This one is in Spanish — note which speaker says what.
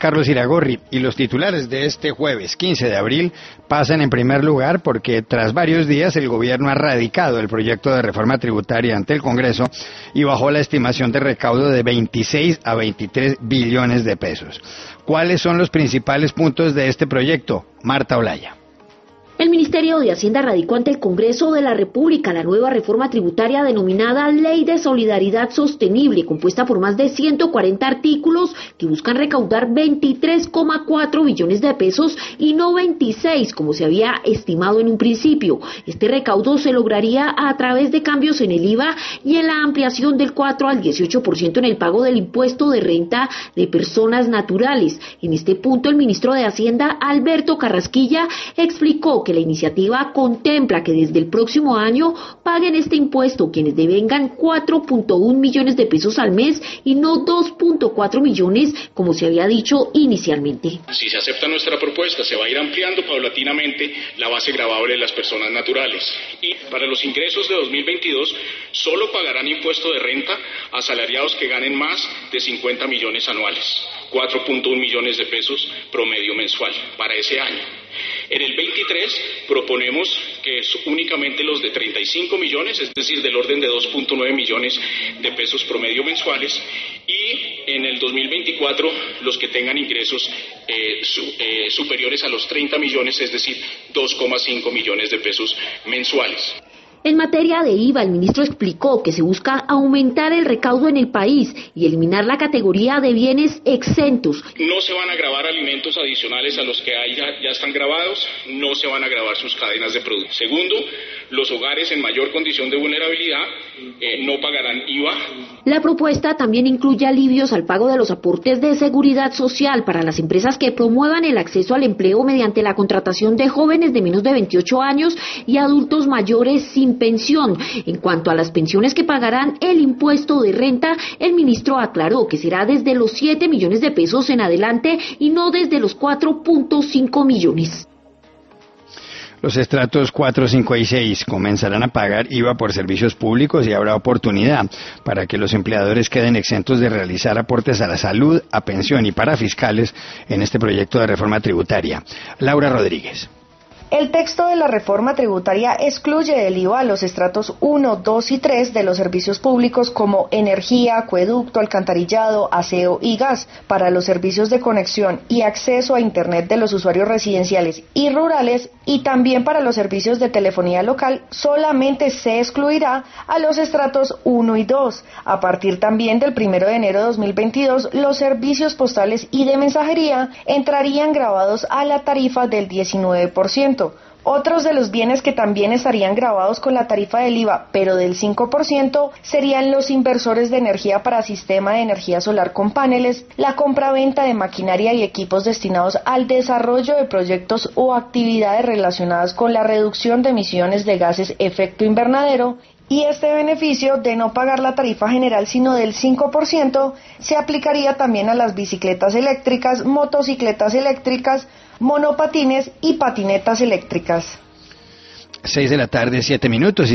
Speaker 1: Carlos Iragorri, y los titulares de este jueves 15 de abril pasan en primer lugar porque tras varios días el gobierno ha radicado el proyecto de reforma tributaria ante el Congreso y bajó la estimación de recaudo de 26 a 23 billones de pesos. ¿Cuáles son los principales puntos de este proyecto? Marta Olaya.
Speaker 2: El Ministerio de Hacienda radicó ante el Congreso de la República la nueva reforma tributaria denominada Ley de Solidaridad Sostenible, compuesta por más de 140 artículos que buscan recaudar 23,4 billones de pesos y no 26, como se había estimado en un principio. Este recaudo se lograría a través de cambios en el IVA y en la ampliación del 4 al 18% en el pago del impuesto de renta de personas naturales. En este punto, el ministro de Hacienda, Alberto Carrasquilla, explicó que la iniciativa contempla que desde el próximo año paguen este impuesto quienes devengan 4.1 millones de pesos al mes y no 2.4 millones como se había dicho inicialmente.
Speaker 3: Si se acepta nuestra propuesta, se va a ir ampliando paulatinamente la base gravable de las personas naturales. Y para los ingresos de 2022, solo pagarán impuesto de renta a asalariados que ganen más de 50 millones anuales, 4.1 millones de pesos promedio mensual para ese año. En el 23 proponemos que únicamente los de 35 millones, es decir, del orden de 2.9 millones de pesos promedio mensuales, y en el 2024 los que tengan ingresos superiores a los 30 millones, es decir, 2,5 millones de pesos mensuales.
Speaker 2: En materia de IVA, el ministro explicó que se busca aumentar el recaudo en el país y eliminar la categoría de bienes exentos.
Speaker 3: No se van a gravar alimentos adicionales a los que ya están grabados, no se van a gravar sus cadenas de producción. Segundo, los hogares en mayor condición de vulnerabilidad no pagarán IVA.
Speaker 2: La propuesta también incluye alivios al pago de los aportes de seguridad social para las empresas que promuevan el acceso al empleo mediante la contratación de jóvenes de menos de 28 años y adultos mayores sin pensión. En cuanto a las pensiones que pagarán el impuesto de renta, el ministro aclaró que será desde los 7 millones de pesos en adelante y no desde los 4.5 millones.
Speaker 1: Los estratos 4, 5 y 6 comenzarán a pagar IVA por servicios públicos y habrá oportunidad para que los empleadores queden exentos de realizar aportes a la salud, a pensión y para fiscales en este proyecto de reforma tributaria. Laura Rodríguez.
Speaker 4: El texto de la reforma tributaria excluye del IVA a los estratos 1, 2 y 3 de los servicios públicos como energía, acueducto, alcantarillado, aseo y gas. Para los servicios de conexión y acceso a Internet de los usuarios residenciales y rurales y también para los servicios de telefonía local, solamente se excluirá a los estratos 1 y 2. A partir también del 1 de enero de 2022, los servicios postales y de mensajería entrarían grabados a la tarifa del 19%. Otros de los bienes que también estarían grabados con la tarifa del IVA, pero del 5%, serían los inversores de energía para sistema de energía solar con paneles, la compra-venta de maquinaria y equipos destinados al desarrollo de proyectos o actividades relacionadas con la reducción de emisiones de gases efecto invernadero. Y este beneficio de no pagar la tarifa general sino del 5% se aplicaría también a las bicicletas eléctricas, motocicletas eléctricas, monopatines y patinetas eléctricas.
Speaker 1: 6 de la tarde, 7 minutos.